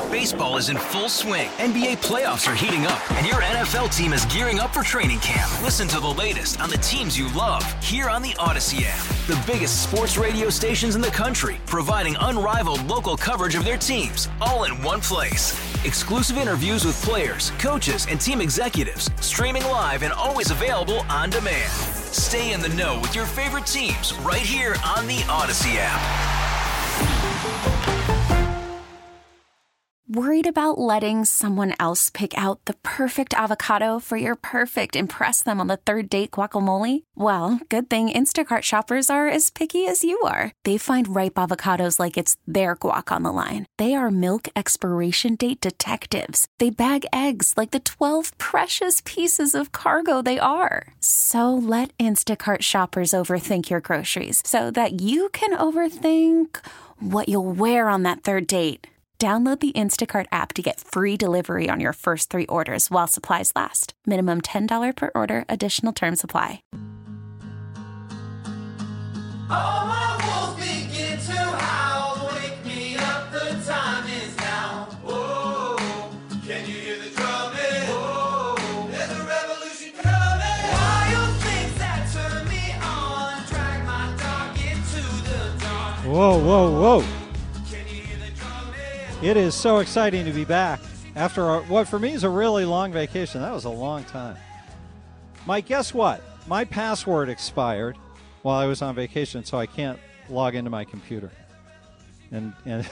Baseball is in full swing. NBA playoffs are heating up, and your NFL team is gearing up for training camp. Listen to the latest on the teams you love here on the Odyssey app. The biggest sports radio stations in the country, providing unrivaled local coverage of their teams, all in one place. Exclusive interviews with players, coaches, and team executives, streaming live and always available on demand. Stay in the know with your favorite teams right here on the Odyssey app. Worried about letting someone else pick out the perfect avocado for your perfect impress them on the third date guacamole? Well, good thing Instacart shoppers are as picky as you are. They find ripe avocados like it's their guac on the line. They are milk expiration date detectives. They bag eggs like the 12 precious pieces of cargo they are. So let Instacart shoppers overthink your groceries so that you can overthink what you'll wear on that third date. Download the Instacart app to get free delivery on your first 3 orders while supplies last. Minimum $10 per order. Additional terms apply. All my wolves begin to howl. Wake me up, the time is now. Oh, can you hear the drumming? Oh, there's a revolution coming. Wild things that turn me on. Drag my dog into the dark. Whoa, whoa, whoa. It is so exciting to be back after what for me is a really long vacation. That was a long time. Mike, guess what? My password expired while I was on vacation, so I can't log into my computer and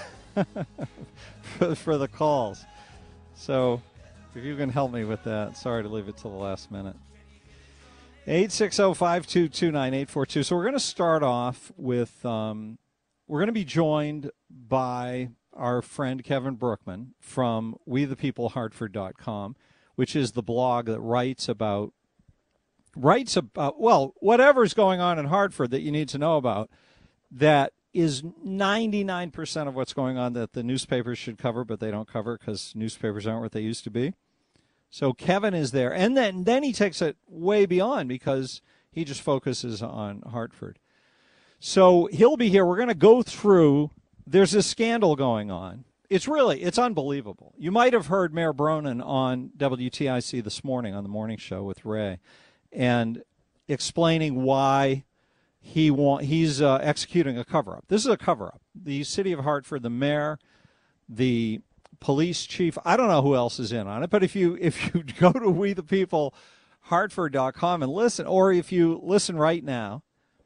for the calls. So if you can help me with that. Sorry to leave it till the last minute. 860-522-9842. So we're going to start off with we're going to be joined by our friend Kevin Brookman from WeThePeopleHartford.com, which is the blog that writes about, well, whatever's going on in Hartford that you need to know about, that is 99% of what's going on that the newspapers should cover, but they don't cover because newspapers aren't what they used to be. So Kevin is there. And then he takes it way beyond because he just focuses on Hartford. So he'll be here. We're going to go through. There's a scandal going on. It's unbelievable. You might have heard Mayor Bronin on WTIC this morning on the morning show with Ray and explaining why he's executing a cover-up. This is a cover-up. The city of Hartford, the mayor, the police chief, I don't know who else is in on it, but if you go to WeThePeopleHartford.com and listen, or if you listen right now,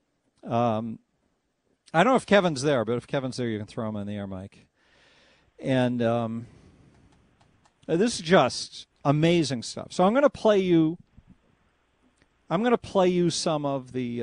I don't know if Kevin's there, but if Kevin's there, you can throw him on the air, Mike. And this is just amazing stuff. So I'm going to play you some of the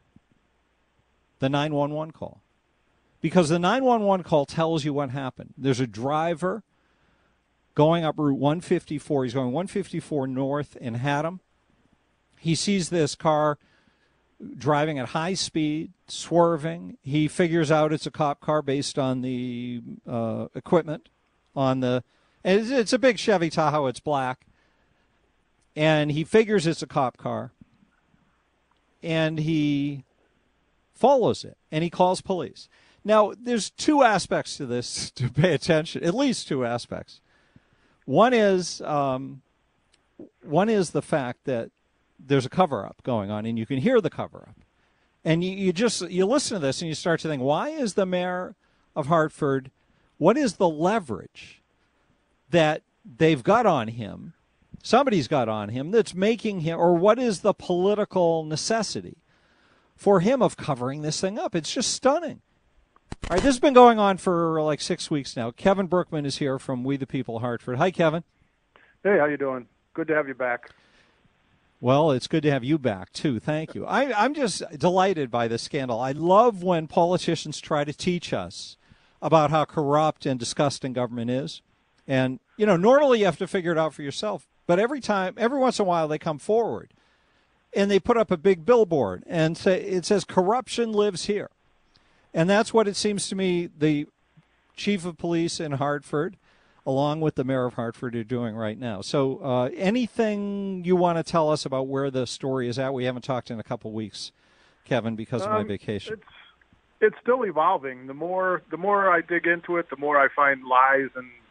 911 call, because the 911 call tells you what happened. There's a driver going up Route 154. He's going 154 north in Haddam. He sees this car driving at high speed, swerving. He figures out it's a cop car based on the equipment on the. It's a big Chevy Tahoe. It's black, and he figures it's a cop car, and he follows it, and he calls police. Now, there's 2 aspects to this to pay attention. At least 2 aspects. One is the fact that there's a cover-up going on, and you can hear the cover-up. And you listen to this, and you start to think, why is the mayor of Hartford, what is the leverage that they've got on him, somebody's got on him, that's making him, or what is the political necessity for him of covering this thing up? It's just stunning. All right, this has been going on for like 6 weeks now. Kevin Brookman is here from We the People Hartford. Hi, Kevin. Hey, how you doing? Good to have you back. Well, it's good to have you back, too. Thank you. I'm just delighted by this scandal. I love when politicians try to teach us about how corrupt and disgusting government is. And, normally you have to figure it out for yourself. But every once in a while, they come forward and they put up a big billboard and it says corruption lives here. And that's what it seems to me the chief of police in Hartford, along with the mayor of Hartford, are doing right now. So anything you want to tell us about where the story is at? We haven't talked in a couple weeks, Kevin, because of my vacation. It's still evolving. The more I dig into it, the more I find lies and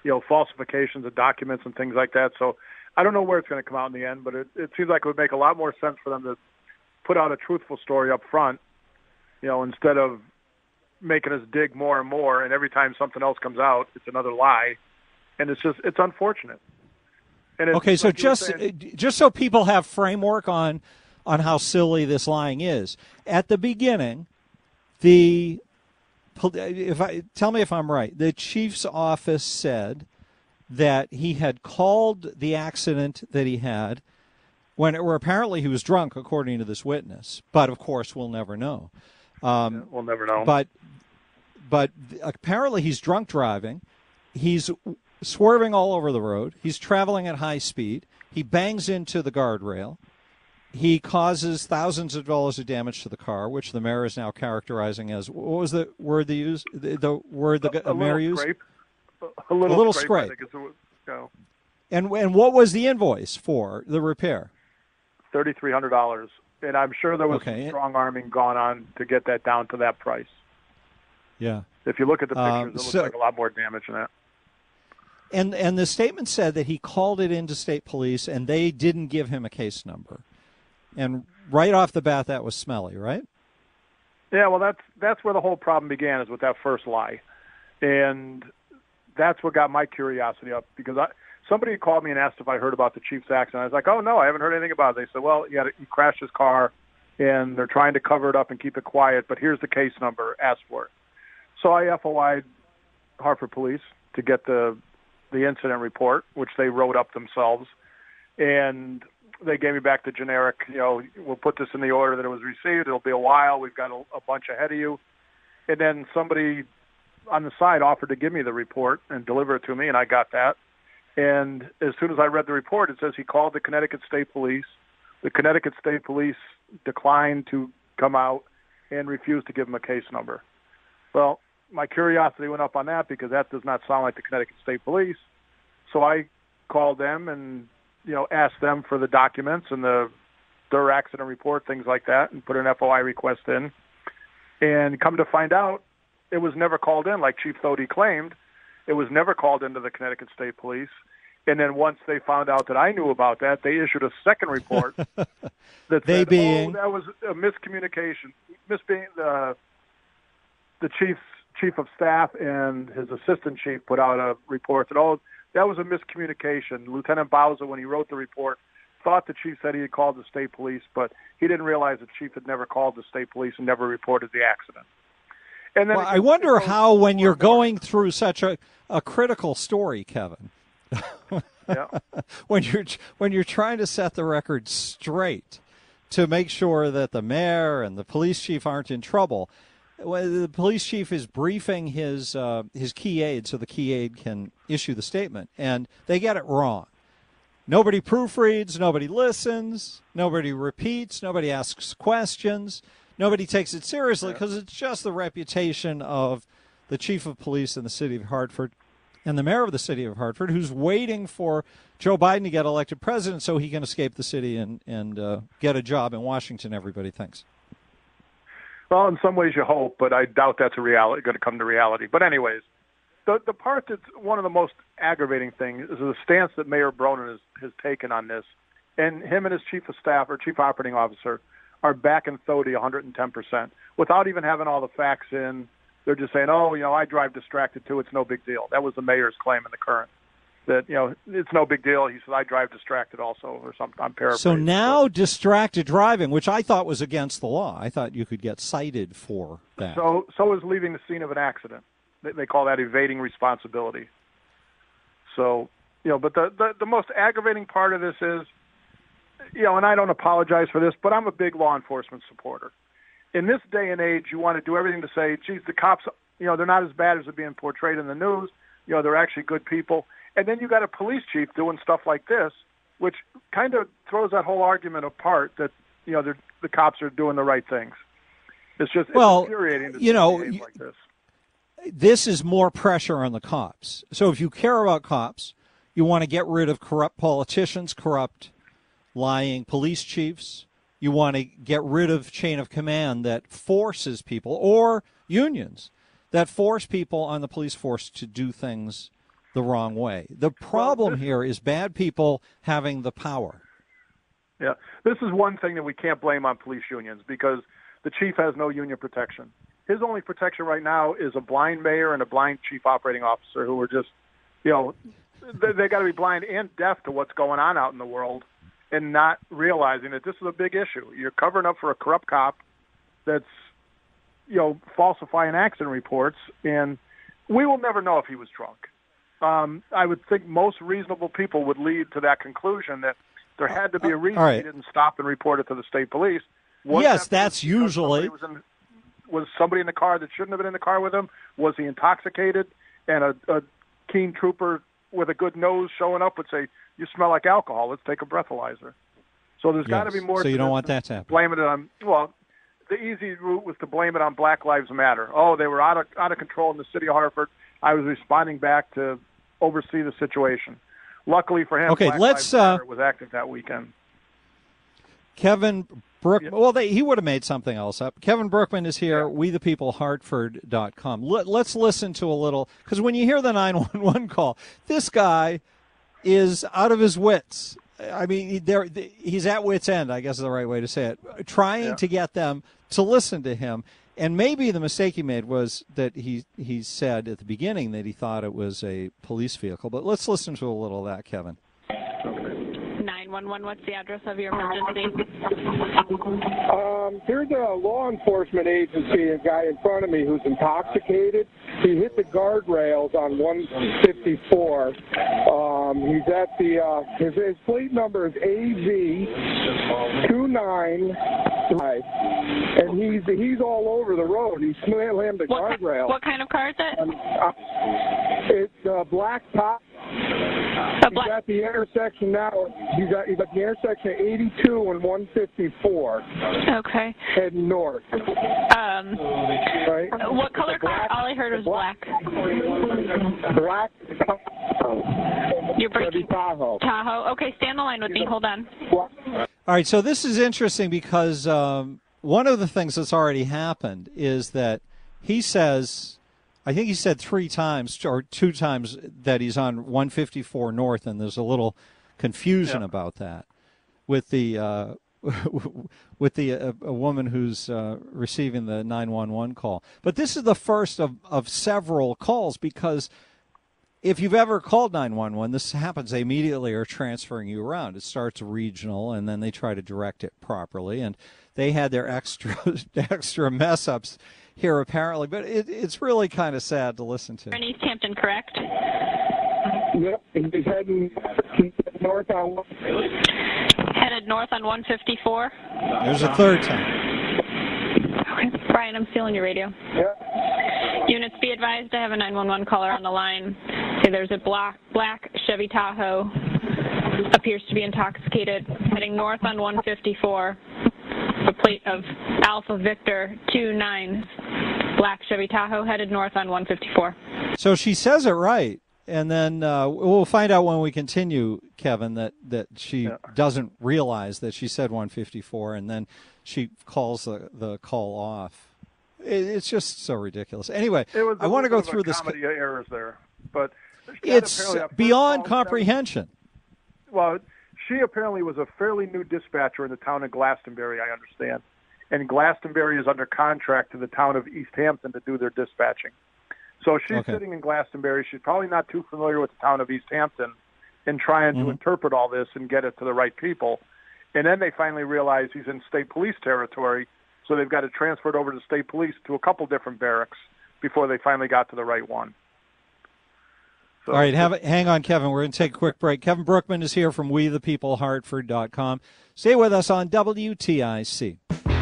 falsifications of documents and things like that. So I don't know where it's going to come out in the end, but it seems like it would make a lot more sense for them to put out a truthful story up front, instead of making us dig more and more, and every time something else comes out, it's another lie. And it's unfortunate. And okay, so like just so people have framework on how silly this lying is. At the beginning, tell me if I'm right, the chief's office said that he had called the accident that he had where apparently he was drunk, according to this witness. But, of course, we'll never know. We'll never know. But apparently he's drunk driving. He's swerving all over the road. He's traveling at high speed. He bangs into the guardrail. He causes thousands of dollars of damage to the car, which the mayor is now characterizing as, what was the word they used? The word the mayor used? A little scrape. I think it's, And what was the invoice for the repair? $3,300. And I'm sure there was some strong arming gone on to get that down to that price. Yeah. If you look at the pictures, it looks like a lot more damage than that. And the statement said that he called it into state police and they didn't give him a case number. And right off the bat, that was smelly, right? Yeah, well, that's where the whole problem began, is with that first lie. And that's what got my curiosity up, because somebody called me and asked if I heard about the Chiefs accident. I was like, oh, no, I haven't heard anything about it. They said, well, he crashed his car, and they're trying to cover it up and keep it quiet, but here's the case number. Ask for it. So I FOI'd Hartford Police to get the incident report, which they wrote up themselves, and they gave me back the generic, we'll put this in the order that it was received. It'll be a while. We've got a bunch ahead of you. And then somebody on the side offered to give me the report and deliver it to me, and I got that. And as soon as I read the report, it says he called the Connecticut State Police. The Connecticut State Police declined to come out and refused to give him a case number. Well, my curiosity went up on that, because that does not sound like the Connecticut State Police. So I called them and asked them for the documents and their accident report, things like that, and put an FOI request in. And come to find out, it was never called in, like Chief Thody claimed. It was never called into the Connecticut State Police. And then once they found out that I knew about that, they issued a second report that said, that was a miscommunication. The chief of staff and his assistant chief put out a report that, that was a miscommunication. Lieutenant Bauza, when he wrote the report, thought the chief said he had called the state police, but he didn't realize the chief had never called the state police and never reported the accident. And then I wonder how, when you're going through such a critical story, Kevin, yeah. when you're trying to set the record straight to make sure that the mayor and the police chief aren't in trouble, the police chief is briefing his key aide so the key aide can issue the statement, and they get it wrong. Nobody proofreads, nobody listens, nobody repeats, nobody asks questions, nobody takes it seriously, because it's just the reputation of the chief of police in the city of Hartford and the mayor of the city of Hartford, who's waiting for Joe Biden to get elected president so he can escape the city and get a job in Washington, everybody thinks. Well, in some ways you hope, but I doubt that's going to come to reality. But anyways, the part that's one of the most aggravating things is the stance that Mayor Bronin has taken on this. And him and his chief of staff, or chief operating officer, are backing Thody 110% without even having all the facts in. They're just saying, I drive distracted too. It's no big deal. That was the mayor's claim in the Current. That, it's no big deal. He said, I drive distracted also, or something. I'm paraphrasing. So now distracted driving, which I thought was against the law. I thought you could get cited for that. So is leaving the scene of an accident. They call that evading responsibility. So, but the most aggravating part of this is, and I don't apologize for this, but I'm a big law enforcement supporter. In this day and age, you want to do everything to say, geez, the cops, they're not as bad as they're being portrayed in the news. They're actually good people. And then you got a police chief doing stuff like this, which kind of throws that whole argument apart that, the cops are doing the right things. It's just infuriating to behave like this. This is more pressure on the cops. So if you care about cops, you want to get rid of corrupt politicians, corrupt, lying police chiefs. You want to get rid of chain of command that forces people, or unions, that force people on the police force to do things the wrong way. The problem here is bad people having the power. Yeah, this is one thing that we can't blame on police unions because the chief has no union protection. His only protection right now is a blind mayor and a blind chief operating officer who are just, they got to be blind and deaf to what's going on out in the world and not realizing that this is a big issue. You're covering up for a corrupt cop that's, falsifying accident reports, and we will never know if he was drunk. I would think most reasonable people would lead to that conclusion that there had to be a reason he didn't stop and report it to the state police. That's usually. Was somebody in the car that shouldn't have been in the car with him? Was he intoxicated? And a keen trooper with a good nose showing up would say, "You smell like alcohol. Let's take a breathalyzer." So there's got to be more. So you don't want that to happen. Blaming it on the easy route was to blame it on Black Lives Matter. Oh, they were out of control in the city of Hartford. I was responding back to oversee the situation. Luckily for him, Black Lives Matter was active that weekend. Kevin Brookman, he would have made something else up. Kevin Brookman is here, WeThePeopleHartford.com. Let's listen to a little, because when you hear the 911 call, this guy is out of his wits. I mean, he's at wit's end, I guess is the right way to say it, trying to get them to listen to him. And maybe the mistake he made was that he said at the beginning that he thought it was a police vehicle. But let's listen to a little of that, Kevin. 911, what's the address of your emergency? Here's a law enforcement agency, a guy in front of me who's intoxicated. He hit the guardrails on 154. He's at the, his plate number is AV295, and he's all over the road. He's slammed the guardrail. What kind of car is it? It's a black top. He's at the intersection now. He's at the intersection of 82 and 154. Okay. Heading north. Right. What color car? All I heard was black. Black. You're breaking. Tahoe. Tahoe. Okay, stay on the line with me. Hold on. All right, so this is interesting because one of the things that's already happened is that he says, I think he said 3 times or 2 times that he's on 154 North, and there's a little confusion about that with the a woman who's receiving the 911 call. But this is the first of several calls, because if you've ever called 911, this happens. They immediately are transferring you around. It starts regional, and then they try to direct it properly. And they had their extra mess ups here apparently, but it's really kind of sad to listen to. In East Hampton, correct? Yep, he's heading north on. Headed north on 154. There's a third time. Okay, Brian, I'm stealing your radio. Yep. Units, be advised, I have a 911 caller on the line. Okay, there's a black Chevy Tahoe, appears to be intoxicated, heading north on 154. A plate of Alpha Victor 29, black Chevy Tahoe, headed north on 154. So she says it right, and then we'll find out when we continue, Kevin, that she doesn't realize that she said 154, and then she calls the call off. It's just so ridiculous. Anyway, I want to go through this. Comedy errors there, but it's beyond comprehension. Well, she apparently was a fairly new dispatcher in the town of Glastonbury, I understand. And Glastonbury is under contract to the town of East Hampton to do their dispatching. So she's sitting in Glastonbury. She's probably not too familiar with the town of East Hampton and trying to interpret all this and get it to the right people. And then they finally realize he's in state police territory, so they've got to transfer it over to state police to a couple different barracks before they finally got to the right one. So, all right, hang on, Kevin. We're going to take a quick break. Kevin Brookman is here from WeThePeopleHartford.com. Stay with us on WTIC.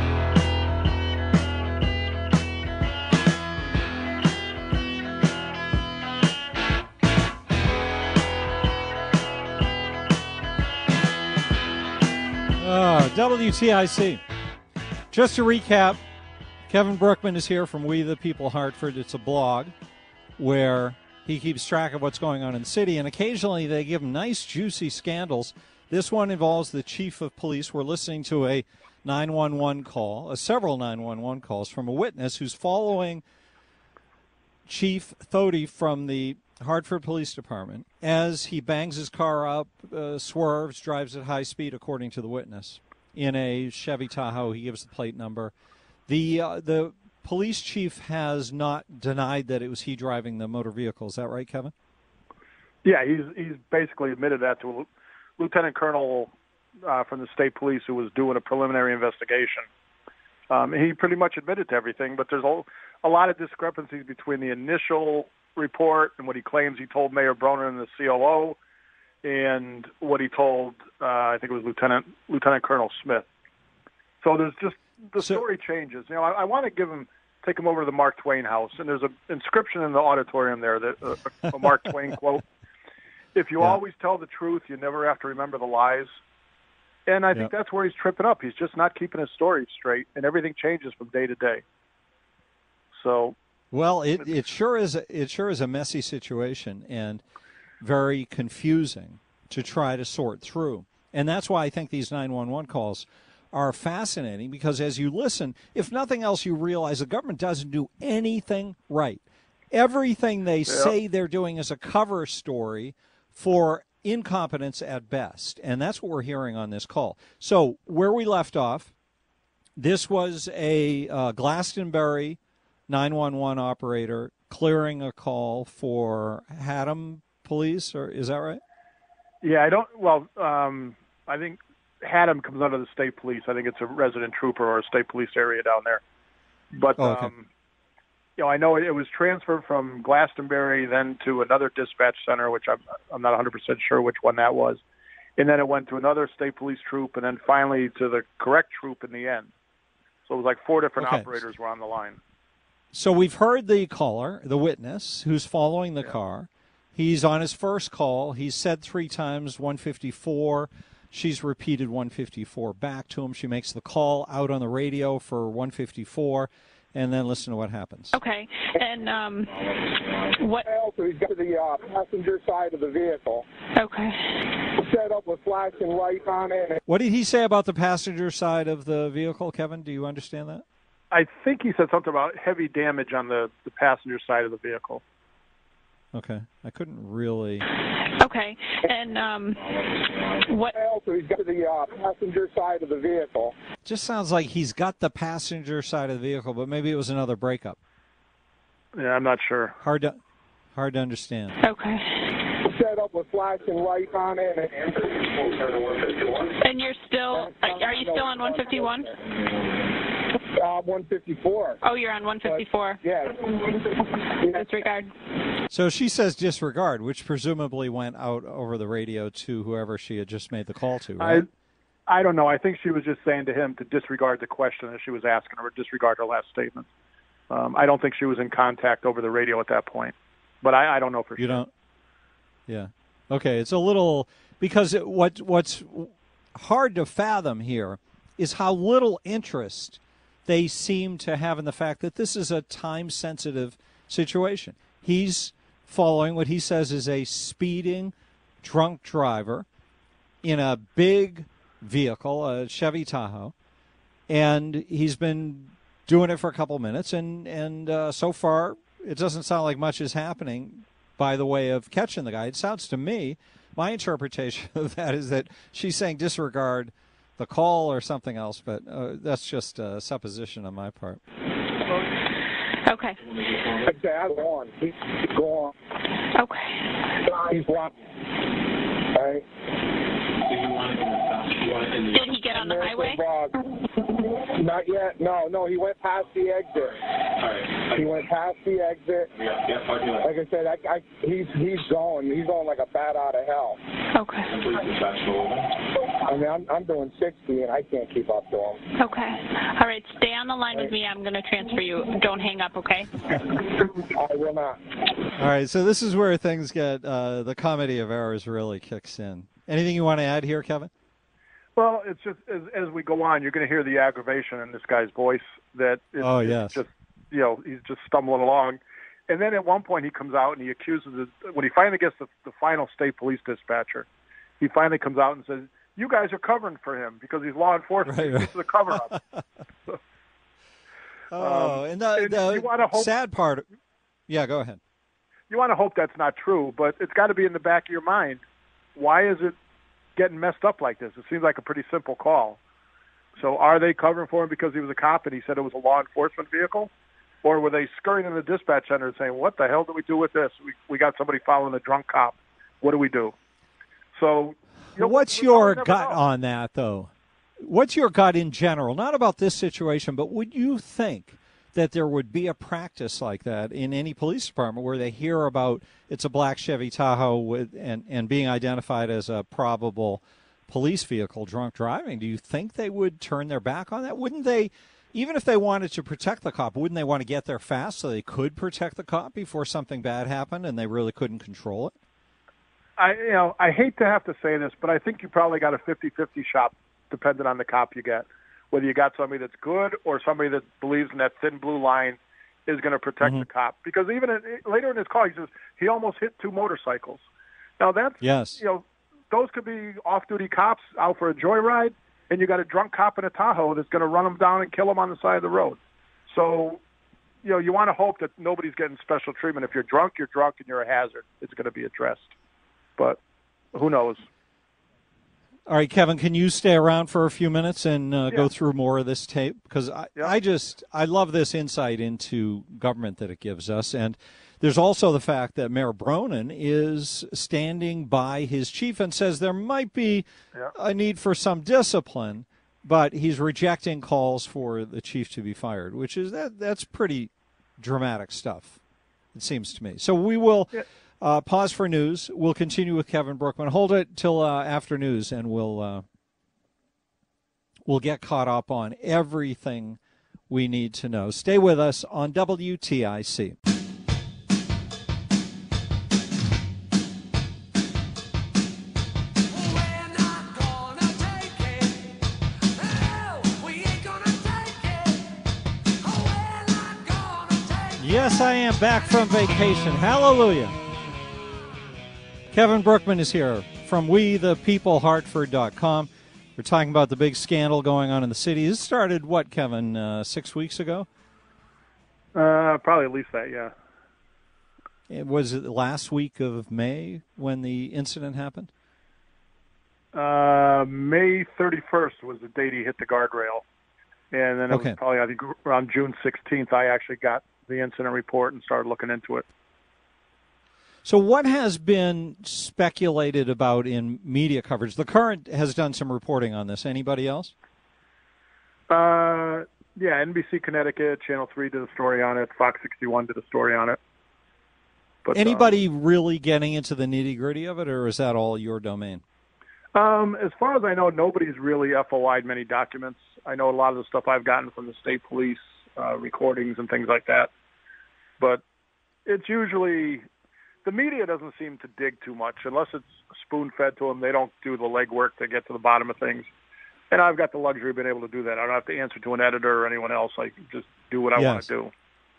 WTIC. Just to recap, Kevin Brookman is here from We the People Hartford. It's a blog where he keeps track of what's going on in the city, and occasionally they give him nice, juicy scandals. This one involves the chief of police. We're listening to a 911 call, several 911 calls from a witness who's following Chief Thody from the Hartford Police Department, as he bangs his car up, swerves, drives at high speed, according to the witness, in a Chevy Tahoe. He gives the plate number. The police chief has not denied that it was he driving the motor vehicle. Is that right, Kevin? Yeah, he's basically admitted that to a lieutenant colonel from the state police who was doing a preliminary investigation. He pretty much admitted to everything, but there's a lot of discrepancies between the initial report and what he claims he told Mayor Broner and the COO, and what he told, I think it was Lieutenant Colonel Smith. So there's just the story changes. You know, I want to take him over to the Mark Twain house, and there's an inscription in the auditorium there that a Mark Twain quote: "If you always tell the truth, you never have to remember the lies." And I think that's where he's tripping up. He's just not keeping his story straight, and everything changes from day to day. So, well, it sure is a messy situation and very confusing to try to sort through. And that's why I think these 911 calls are fascinating, because as you listen, if nothing else, you realize the government doesn't do anything right. Everything they say they're doing is a cover story for incompetence at best, and that's what we're hearing on this call. So where we left off, this was a Glastonbury 911 operator clearing a call for Haddam Police, or is that right? Yeah, I think Haddam comes under the state police. I think it's a resident trooper or a state police area down there. But I know it was transferred from Glastonbury then to another dispatch center, which I'm not 100% sure which one that was. And then it went to another state police troop, and then finally to the correct troop in the end. So it was like 4 different operators were on the line. So we've heard the caller, the witness, who's following the car. He's on his first call. He's said 3 times 154. She's repeated 154 back to him. She makes the call out on the radio for 154. And then listen to what happens. Okay. And what? Also, he's got the passenger side of the vehicle. Okay. Set up with flashing lights on it. What did he say about the passenger side of the vehicle, Kevin? Do you understand that? I think he said something about heavy damage on the passenger side of the vehicle. Okay. I couldn't really. Okay. And what? Also, he's got the passenger side of the vehicle. Just sounds like he's got the passenger side of the vehicle, but maybe it was another breakup. Yeah, I'm not sure. Hard to understand. Okay. Set up with flashing lights on it. And you're still? Are you still on 151? 154. Oh, you're on 154. Yeah. Disregard. So she says disregard, which presumably went out over the radio to whoever she had just made the call to, right? I don't know. I think she was just saying to him to disregard the question that she was asking, or disregard her last statement. I don't think she was in contact over the radio at that point. But I don't know for sure. You don't? Yeah. Okay, it's a little, because what's hard to fathom here is how little interest they seem to have in the fact that this is a time-sensitive situation. He's following what he says is a speeding, drunk driver in a big vehicle, a Chevy Tahoe, and he's been doing it for a couple minutes, and so far it doesn't sound like much is happening by the way of catching the guy. It sounds to me, my interpretation of that is that she's saying disregard the call or something else, but that's just a supposition on my part. Okay. Go on. He's gone. Okay. He's locked. All right. Did he get on the highway? Not yet. No, he went past the exit. He went past the exit. Like I said, he's going. He's going like a bat out of hell. Okay. I mean, I'm doing 60, and I can't keep up to him. Okay. All right, stay on the line with me. I'm going to transfer you. Don't hang up, okay? I will not. All right, so this is where things get, the comedy of errors really kicks in. Anything you want to add here, Kevin? Well, it's just as we go on, you're going to hear the aggravation in this guy's voice. That it's just, he's just stumbling along. And then at one point he comes out and he accuses when he finally gets the final state police dispatcher, he finally comes out and says, "You guys are covering for him because he's law enforcement. Right. This is a cover-up." And the sad part. Yeah, go ahead. you want to hope that's not true, but it's got to be in the back of your mind. Why is it getting messed up like this? It seems like a pretty simple call. So are they covering for him because he was a cop and he said it was a law enforcement vehicle? Or were they scurrying in the dispatch center and saying, what the hell do we do with this? We got somebody following a drunk cop. What do we do? So, what's your gut on that, though? What's your gut in general? Not about this situation, but would you think that there would be a practice like that in any police department where they hear about it's a black Chevy Tahoe and being identified as a probable police vehicle drunk driving? Do you think they would turn their back on that? Wouldn't they, even if they wanted to protect the cop, wouldn't they want to get there fast so they could protect the cop before something bad happened and they really couldn't control it? I hate to have to say this, but I think you probably got a 50-50 shot depending on the cop you get. Whether you got somebody that's good or somebody that believes in that thin blue line is going to protect the cop. Because even later in his call, he says he almost hit 2 motorcycles. Now that's, those could be off-duty cops out for a joyride, and you got a drunk cop in a Tahoe that's going to run them down and kill them on the side of the road. So, you want to hope that nobody's getting special treatment. If you're drunk, and you're a hazard. It's going to be addressed. But who knows? All right, Kevin, can you stay around for a few minutes and go through more of this tape? Because I love this insight into government that it gives us. And there's also the fact that Mayor Bronin is standing by his chief and says there might be a need for some discipline, but he's rejecting calls for the chief to be fired, which is that's pretty dramatic stuff, it seems to me. So we will pause for news. We'll continue with Kevin Brookman. Hold it till after news, and we'll get caught up on everything we need to know. Stay with us on WTIC. Yes, I am back from vacation. Hallelujah. Kevin Brookman is here from WeThePeopleHartford.com. We're talking about the big scandal going on in the city. This started, what, Kevin, 6 weeks ago? Probably at least that, yeah. Was it the last week of May when the incident happened? May 31st was the date he hit the guardrail. And then it was probably, I think, around June 16th, I actually got the incident report and started looking into it. So what has been speculated about in media coverage? The Current has done some reporting on this. Anybody else? NBC Connecticut, Channel 3 did a story on it. Fox 61 did a story on it. But anybody really getting into the nitty-gritty of it, or is that all your domain? As far as I know, nobody's really FOI'd many documents. I know a lot of the stuff I've gotten from the state police, recordings and things like that. But it's usually... The media doesn't seem to dig too much. Unless it's spoon-fed to them, they don't do the legwork to get to the bottom of things. And I've got the luxury of being able to do that. I don't have to answer to an editor or anyone else. I can just do what I want to do.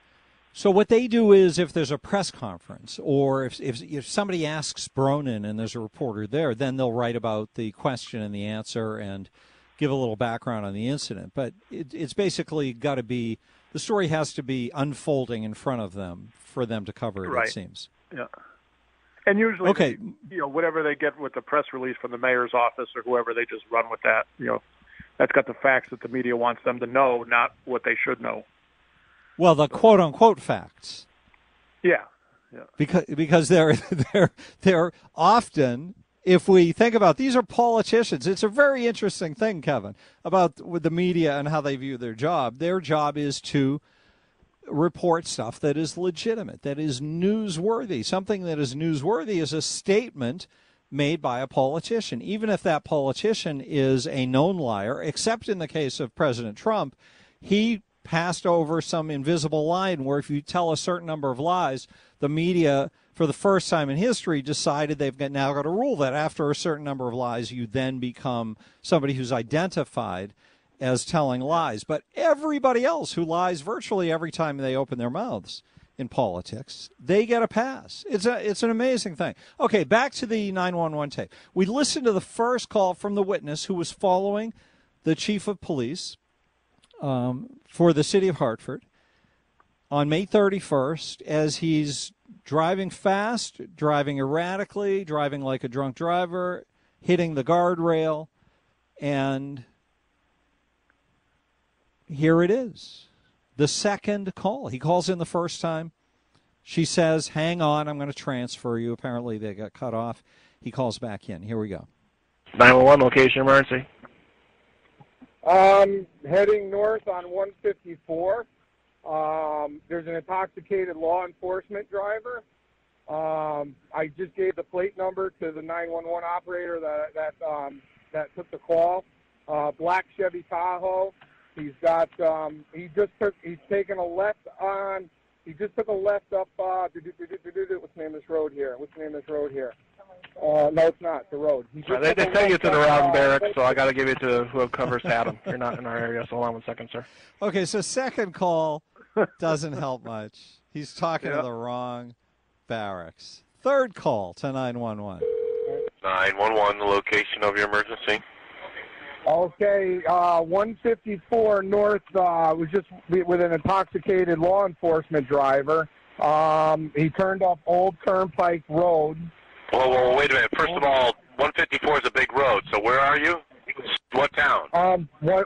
So what they do is if there's a press conference or if somebody asks Bronin and there's a reporter there, then they'll write about the question and the answer and give a little background on the incident. But it's basically got to be – the story has to be unfolding in front of them for them to cover it, it seems. Yeah. And usually, whatever they get with the press release from the mayor's office or whoever, they just run with that. That's got the facts that the media wants them to know, not what they should know. Well, the quote-unquote facts. Yeah. Because they're often, if we think about, these are politicians. It's a very interesting thing, Kevin, about with the media and how they view their job. Their job is to report stuff that is legitimate, that is newsworthy. Something that is newsworthy is a statement made by a politician, even if that politician is a known liar, except in the case of President Trump. He passed over some invisible line where if you tell a certain number of lies, the media, for the first time in history, decided they've now got a rule that after a certain number of lies, you then become somebody who's identified as telling lies. But everybody else who lies virtually every time they open their mouths in politics, they get a pass. It's an amazing thing. Okay, back to the 911 tape. We listened to the first call from the witness who was following the chief of police for the city of Hartford on May 31st as he's driving fast, driving erratically, driving like a drunk driver, hitting the guardrail, and here it is. The second call. He calls in the first time. She says, hang on, I'm going to transfer you. Apparently they got cut off. He calls back in. Here we go. 911, location emergency. Heading north on 154. There's an intoxicated law enforcement driver. I just gave the plate number to the 911 operator that took the call. Black Chevy Tahoe. He's taken a left on. He just took a left up. What's the name of this road here? No, it's not the road. They tell you it's in the Round Barracks, so I got to give it to whoever covers Haddam. You're not in our area, so hold on 1 second, sir. Okay, so second call doesn't help much. He's talking to the wrong barracks. Third call to 911. 911, the location of your emergency. Okay, 154 north was just with an intoxicated law enforcement driver. He turned off Old Turnpike Road. Whoa, wait a minute. First of all, 154 is a big road, so where are you? What town? I'm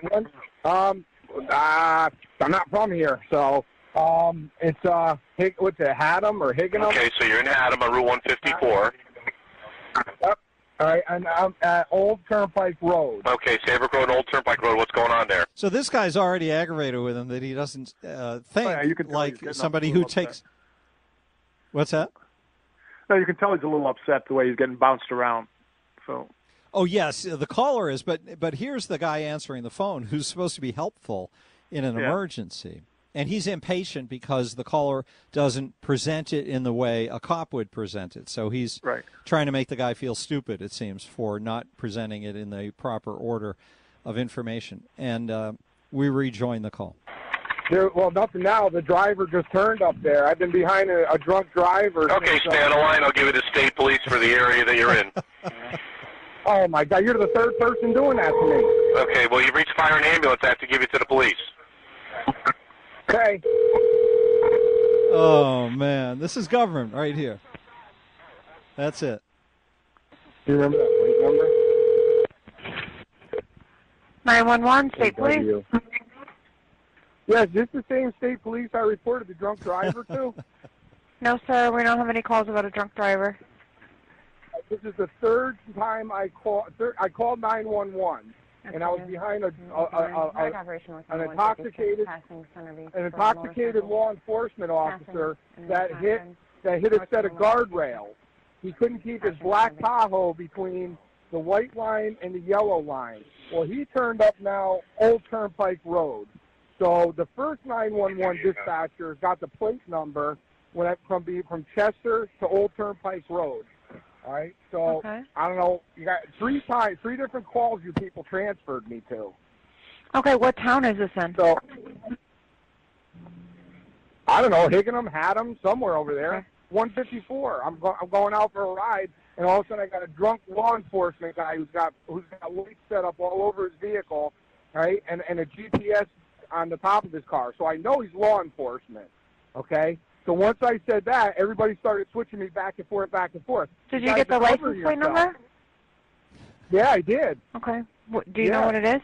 not from here, so it's what's it, Haddam or Higginham? Okay, so you're in Haddam on Route 154. Yep. All right, and I'm at Old Turnpike Road. Okay, Saybrook Road, Old Turnpike Road. What's going on there? So this guy's already aggravated with him that he doesn't think you can tell like he's somebody getting who up to takes. What's that? No, you can tell he's a little upset the way he's getting bounced around. So. Oh yes, the caller is, but here's the guy answering the phone who's supposed to be helpful in an emergency, and he's impatient because the caller doesn't present it in the way a cop would present it. So he's trying to make the guy feel stupid, it seems, for not presenting it in the proper order of information. And we rejoin the call. Well, nothing now. The driver just turned up there. I've been behind a drunk driver. Okay, stay on the line. I'll give it to state police for the area that you're in. Oh, my God. You're the third person doing that to me. Okay, well, you've reached fire and ambulance. I have to give you to the police. Okay. Oh, man. This is government right here. That's it. Do you remember that plate number? 911, state police. Yes, is this the same state police I reported the drunk driver to? No, sir, we don't have any calls about a drunk driver. This is the third time I called 911, and I was behind an intoxicated law enforcement officer that hit a set of guardrails. He couldn't keep his black Tahoe between the white line and the yellow line. Well, he turned up now Old Turnpike Road. So the first 911 dispatcher got the plate number from Chester to Old Turnpike Road. All right, so I don't know. You got three different calls you people transferred me to. Okay, what town is this in? So I don't know, Higginham, Haddam, somewhere over there. Okay. 154. I'm going out for a ride, and all of a sudden I got a drunk law enforcement guy who's got lights set up all over his vehicle, right, and a GPS on the top of his car. So I know he's law enforcement. Okay. So once I said that, everybody started switching me back and forth. Did you get the license plate number? Yeah, I did. Okay. Do you know what it is?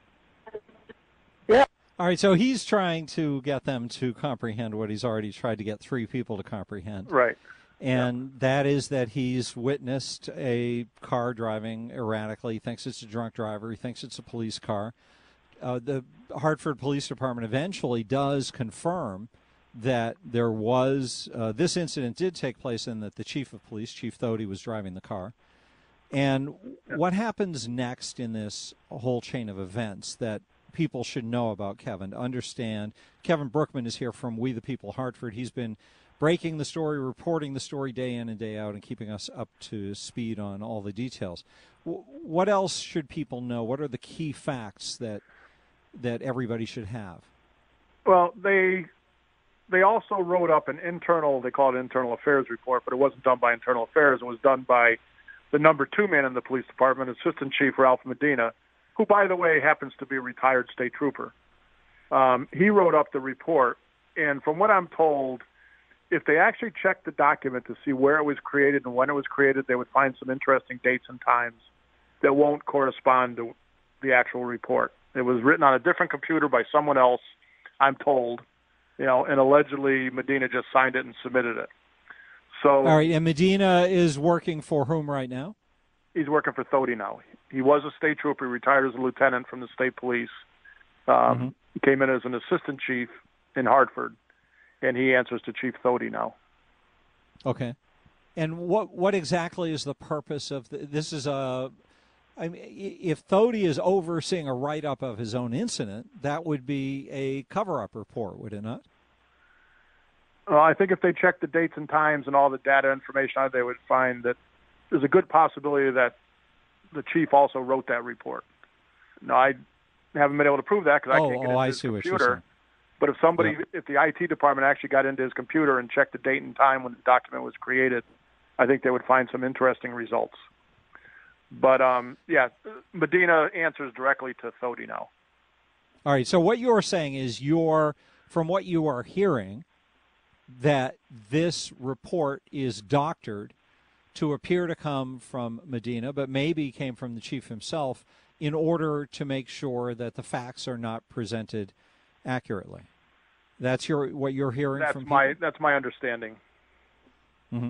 Yeah. All right, so he's trying to get them to comprehend what he's already tried to get three people to comprehend. Right. And that is that he's witnessed a car driving erratically. He thinks it's a drunk driver. He thinks it's a police car. The Hartford Police Department eventually does confirm that there was this incident did take place and that the chief of police, Chief Thody, was driving the car. And what happens next in this whole chain of events that people should know about Kevin to understand? Kevin Brookman is here from We the People Hartford. He's been breaking the story, reporting the story day in and day out, and keeping us up to speed on all the details. What else should people know? What are the key facts that everybody should have? Well, they also wrote up an internal, they call it internal affairs report, but it wasn't done by internal affairs. It was done by the number 2 man in the police department, Assistant Chief Ralph Medina, who, by the way, happens to be a retired state trooper. He wrote up the report, and from what I'm told, if they actually checked the document to see where it was created and when it was created, they would find some interesting dates and times that won't correspond to the actual report. It was written on a different computer by someone else, I'm told, and allegedly Medina just signed it and submitted it. So, all right, and Medina is working for whom right now? He's working for Thody now. He was a state trooper. He retired as a lieutenant from the state police. He came in as an assistant chief in Hartford, and he answers to Chief Thody now. Okay. And what exactly is the purpose of this? Is if Thody is overseeing a write-up of his own incident, that would be a cover-up report, would it not? Well, I think if they check the dates and times and all the data information out, they would find that there's a good possibility that the chief also wrote that report. Now, I haven't been able to prove that because I can't get into his computer. But if if the IT department actually got into his computer and checked the date and time when the document was created, I think they would find some interesting results. But, Medina answers directly to Thody now. All right, so what you're saying is from what you are hearing, that this report is doctored to appear to come from Medina, but maybe came from the chief himself in order to make sure that the facts are not presented accurately. That's what you're hearing from people? That's my understanding. Mm-hmm.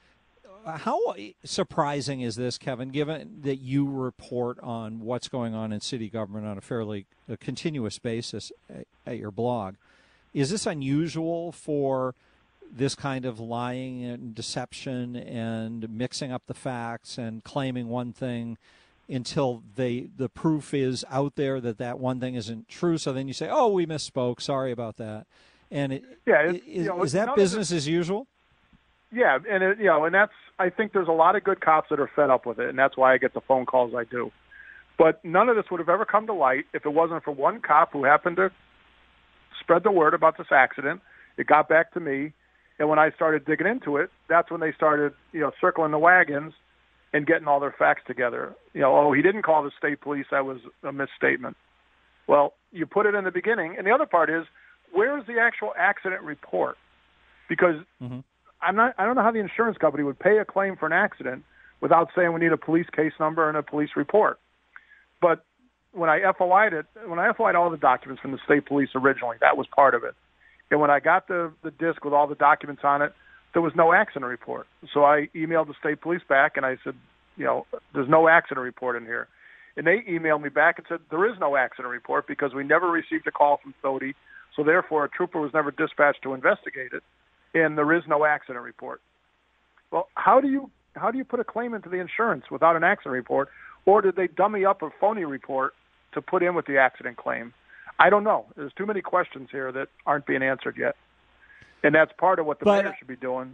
How surprising is this, Kevin, given that you report on what's going on in city government on a fairly continuous basis at your blog? Is this unusual for this kind of lying and deception and mixing up the facts and claiming one thing until the proof is out there that one thing isn't true? So then you say, "Oh, we misspoke. Sorry about that." And is that business as usual? Yeah, and that's. I think there's a lot of good cops that are fed up with it, and that's why I get the phone calls I do. But none of this would have ever come to light if it wasn't for one cop who happened to spread the word about this accident. It got back to me, and when I started digging into it, that's when they started, circling the wagons and getting all their facts together. He didn't call the state police. That was a misstatement. Well, you put it in the beginning, and the other part is, where is the actual accident report? Because I don't know how the insurance company would pay a claim for an accident without saying we need a police case number and a police report. But when I FOI'd all the documents from the state police originally, that was part of it. And when I got the disc with all the documents on it, there was no accident report. So I emailed the state police back and I said, there's no accident report in here. And they emailed me back and said, there is no accident report because we never received a call from Thody. So therefore, a trooper was never dispatched to investigate it. And there is no accident report. Well, how do you put a claim into the insurance without an accident report? Or did they dummy up a phony report to put in with the accident claim? I don't know. There's too many questions here that aren't being answered yet. And that's part of what the mayor should be doing.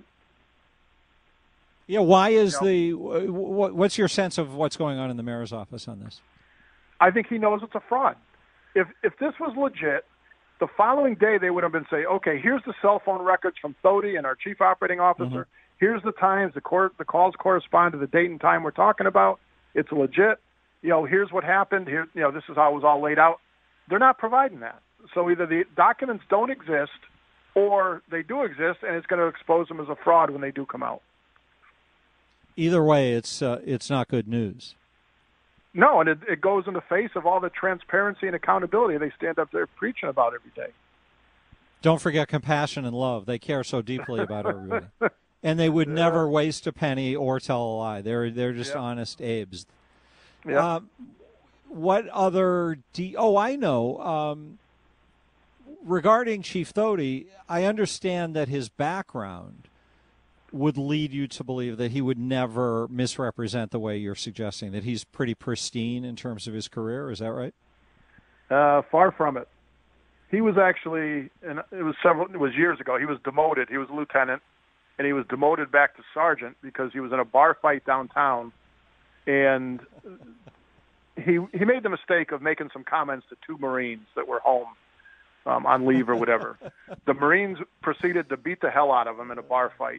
Yeah, why is what's your sense of what's going on in the mayor's office on this? I think he knows it's a fraud. If this was legit, the following day they would have been saying, okay, here's the cell phone records from Thody and our chief operating officer. Here's the times, the calls correspond to the date and time we're talking about. It's legit. Here's what happened. Here, this is how it was all laid out. They're not providing that. So either the documents don't exist or they do exist, and it's going to expose them as a fraud when they do come out. Either way, it's not good news. No, and it goes in the face of all the transparency and accountability they stand up there preaching about every day. Don't forget compassion and love. They care so deeply about everybody. And they would never waste a penny or tell a lie. They're just honest Abes. Yeah. What other I know. Regarding Chief Thody, I understand that his background would lead you to believe that he would never misrepresent the way you're suggesting, that he's pretty pristine in terms of his career. Is that right? Far from it. He was actually, and it was years ago, he was demoted. He was a lieutenant, and he was demoted back to sergeant because he was in a bar fight downtown, and he made the mistake of making some comments to two Marines that were home on leave or whatever. The Marines proceeded to beat the hell out of him in a bar fight.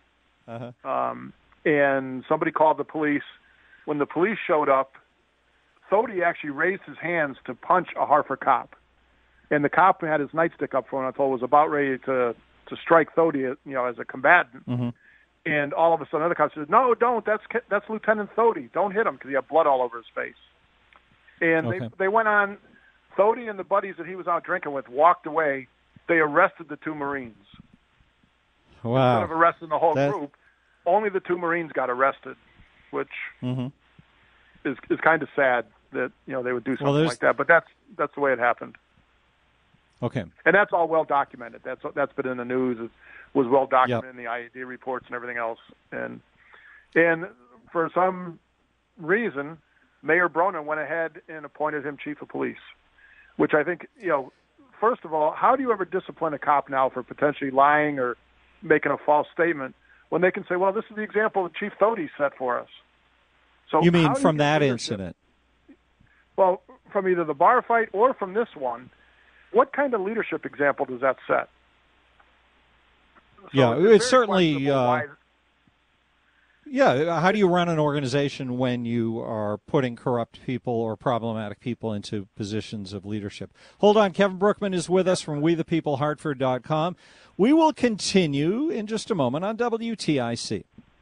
And somebody called the police. When the police showed up, Thody actually raised his hands to punch a Hartford cop. And the cop had his nightstick up for him, I told, was about ready to to strike Thody, as a combatant. Mm-hmm. And all of a sudden, another cop says, "No, don't. That's Lieutenant Thody. Don't hit him," because he had blood all over his face. And they went on. Thody and the buddies that he was out drinking with walked away. They arrested the 2 Marines. Wow! Instead of arresting the whole group, only the 2 Marines got arrested, which is kind of sad that they would do something like that. But that's the way it happened. Okay. And that's all well documented. That's been in the news. It was well documented in the IED reports and everything else. And for some reason, Mayor Bronin went ahead and appointed him chief of police, which I think, first of all, how do you ever discipline a cop now for potentially lying or making a false statement when they can say, well, this is the example that Chief Thody set for us? So you mean from that incident? Well, from either the bar fight or from this one, what kind of leadership example does that set? So it's certainly. How do you run an organization when you are putting corrupt people or problematic people into positions of leadership? Hold on. Kevin Brookman is with us from WeThePeopleHartford.com. We will continue in just a moment on WTIC.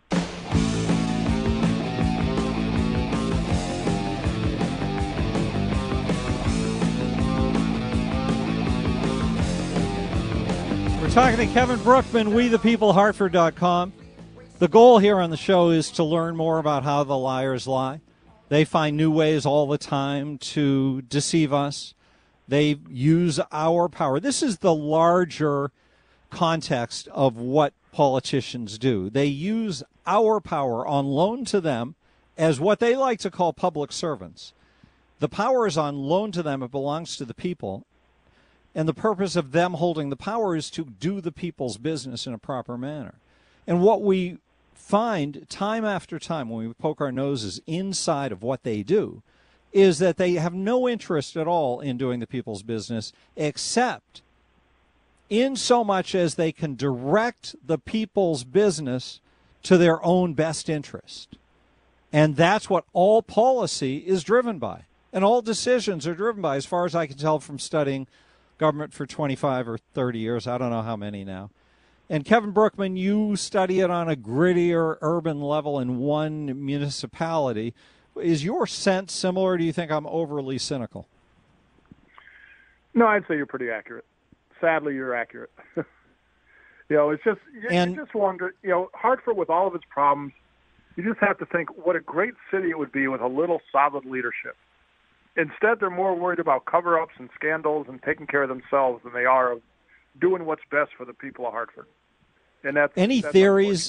We're talking to Kevin Brookman, WeThePeopleHartford.com. The goal here on the show is to learn more about how the liars lie. They find new ways all the time to deceive us. They use our power. This is the larger context of what politicians do. They use our power on loan to them as what they like to call public servants. The power is on loan to them. It belongs to the people. And the purpose of them holding the power is to do the people's business in a proper manner. And what we find time after time when we poke our noses inside of what they do is that they have no interest at all in doing the people's business, except in so much as they can direct the people's business to their own best interest. And that's what all policy is driven by, and all decisions are driven by, as far as I can tell from studying government for 25 or 30 years. I don't know how many now. And Kevin Brookman, you study it on a grittier urban level in one municipality. Is your sense similar, or do you think I'm overly cynical? No, I'd say you're pretty accurate. Sadly, you're accurate. It's just, you just wonder, Hartford, with all of its problems, you just have to think what a great city it would be with a little solid leadership. Instead, they're more worried about cover-ups and scandals and taking care of themselves than they are of doing what's best for the people of Hartford. And that's any theories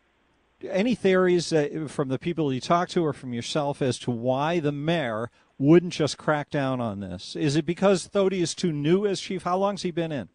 from the people you talk to or from yourself as to why the mayor wouldn't just crack down on this? Is it because Thody is too new as chief? How long's he been in?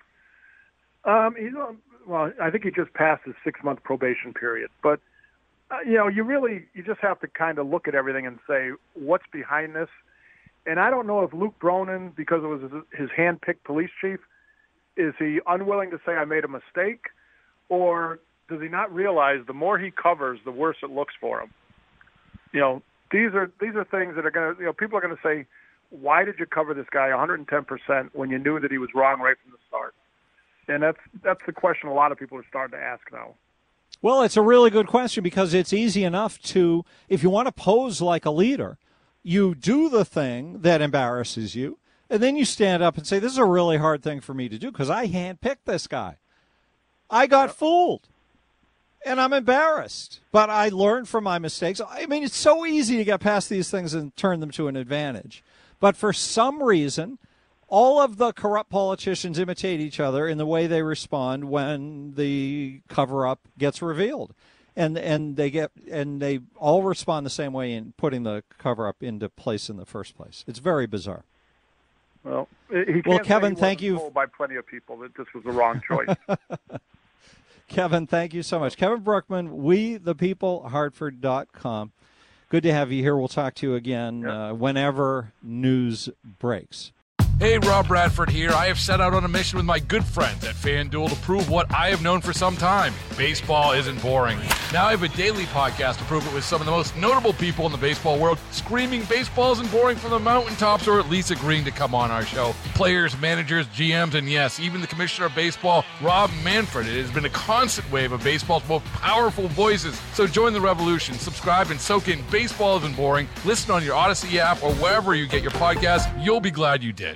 Well, I think he just passed his 6-month probation period. But you just have to kind of look at everything and say what's behind this. And I don't know if Luke Bronin, because it was his hand-picked police chief, is he unwilling to say I made a mistake, or does he not realize the more he covers, the worse it looks for him? These are things that are going to, people are going to say, why did you cover this guy 110% when you knew that he was wrong right from the start? And that's the question a lot of people are starting to ask now. Well, it's a really good question, because it's easy enough to, if you want to pose like a leader, you do the thing that embarrasses you, and then you stand up and say, this is a really hard thing for me to do because I handpicked this guy. I got fooled, and I'm embarrassed, but I learned from my mistakes. I mean, it's so easy to get past these things and turn them to an advantage. But for some reason, all of the corrupt politicians imitate each other in the way they respond when the cover-up gets revealed. And they all respond the same way in putting the cover-up into place in the first place. It's very bizarre. Well, Kevin, thank you. Told by plenty of people that this was the wrong choice. Kevin, thank you so much. Kevin Brookman, WeThePeopleHartford.com. Good to have you here. We'll talk to you again whenever news breaks. Hey, Rob Bradford here. I have set out on a mission with my good friends at FanDuel to prove what I have known for some time. Baseball isn't boring. Now I have a daily podcast to prove it with some of the most notable people in the baseball world, screaming baseball isn't boring from the mountaintops, or at least agreeing to come on our show. Players, managers, GMs, and yes, even the commissioner of baseball, Rob Manfred. It has been a constant wave of baseball's most powerful voices. So join the revolution. Subscribe and soak in Baseball Isn't Boring. Listen on your Odyssey app or wherever you get your podcasts. You'll be glad you did.